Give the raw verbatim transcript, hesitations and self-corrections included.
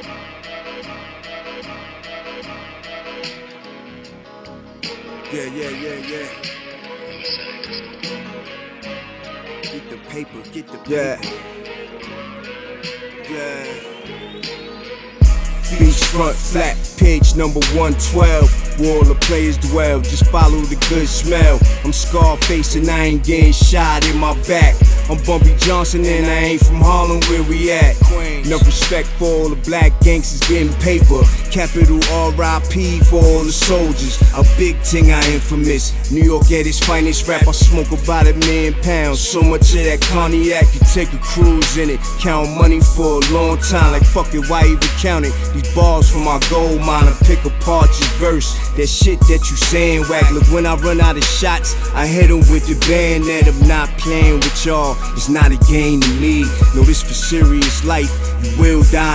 Yeah, yeah, yeah, yeah. Get the paper, get the paper. Yeah. Yeah. Beachfront flat, page number one twelve. Where all the players dwell, just follow the good smell. I'm Scarface and I ain't getting shot in my back. I'm Bumpy Johnson and I ain't from Harlem, where we at. Enough respect for all the black gangsters getting paper. Capital R I P for all the soldiers. A big thing I infamous. New York at its finest rap. I smoke about a million pounds. So much of that cognac, you take a cruise in it. Count money for a long time, like fuck it, why even count it? These bars from my gold mine, I pick apart your verse. That shit that you saying whack. Look, when I run out of shots, I hit 'em with the bayonet. I'm not playing with y'all, it's not a game to me. No, this for serious life, you will die.